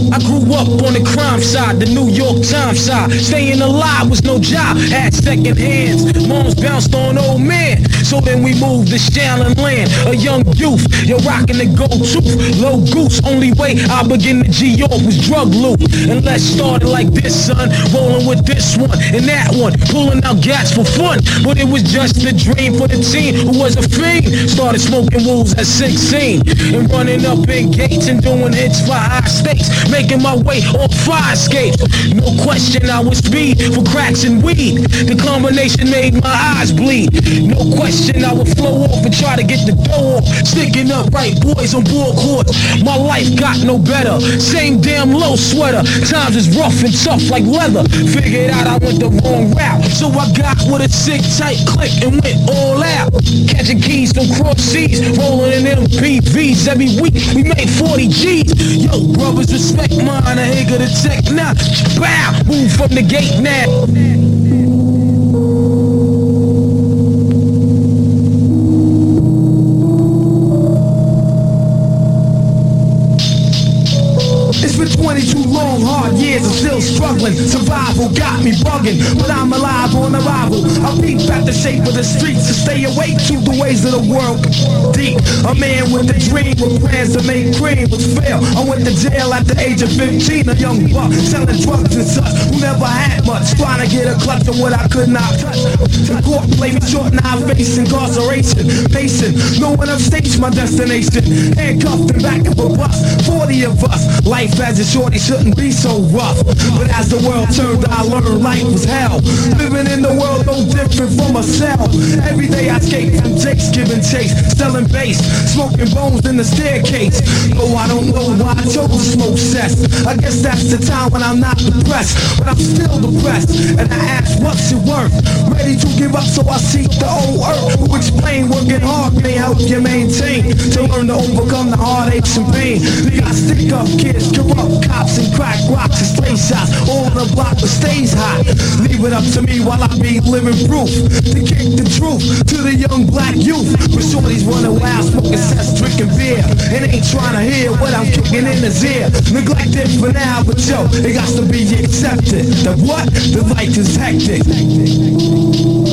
I grew up on the crime side, the New York Times side. Staying alive was no job, had second hands. Moms bounced on old man. So then we moved to Shaolin Land. A young youth, you're rocking the gold tooth. Low goose, only way I begin to G-York was drug loot. And let's start it like this, son. Rolling with this one and that one. Pulling out gas for fun. But it was just a dream for the teen who was a fiend. Started smoking wools at 16. And running up in gates and doing hits for high stakes. Making my way on fire escapes. No question I was speed for cracks and weed. The combination made my eyes bleed. No question I would flow off and try to get the dough off. Sticking up right boys on board courts. My life got no better. Same damn low sweater. Times is rough and tough like leather. Figured out I went the wrong route. So I got with a sick tight click and went all out. Catching keys from cross seas. Rolling in MPVs. Every week we made 40 G's. Yo, brothers, respect mine. I ain't gonna check now. Bow, move from the gate now. It's been 22 long, hard years, I'm still struggling. Survival got me bugging, but I'm alive on arrival. I peep at the shape of the streets to stay awake to the ways of the world. Deep, a man with a dream, with plans to make cream was fail. I went to jail at the age of 15, a young buck selling drugs and such who never had much, trying to get a clutch of what I could not touch. The court played me short, now I face incarceration. Pacing, no one upstates my destination. Handcuffed and back of a bus, 40 of us. Life as a shorty shouldn't be so rough. But as the world turned, I learned life was hell. Living in the world no different from a cell. Every day I escape from Jake's giving chase, selling bass, smoking bones in the staircase. Oh, I don't know why I chose to smoke cess. I guess that's the time when I'm not depressed, but I'm still depressed. And I ask, what's it worth? Ready to give up, so I seek the old earth. Who explain working hard may help you maintain, to learn to overcome the heartaches and pain. We got stick up kids, corrupt cops and crack rocks and stray shots. All on the block but stays hot. Leave it up to me while I be living proof to kick the truth to the young black youth. But shorties running wild, smoking cess, drinking beer, and ain't trying to hear what I'm kicking in his ear. Neglected for now, but yo, it got to be accepted. That what? The life is hectic.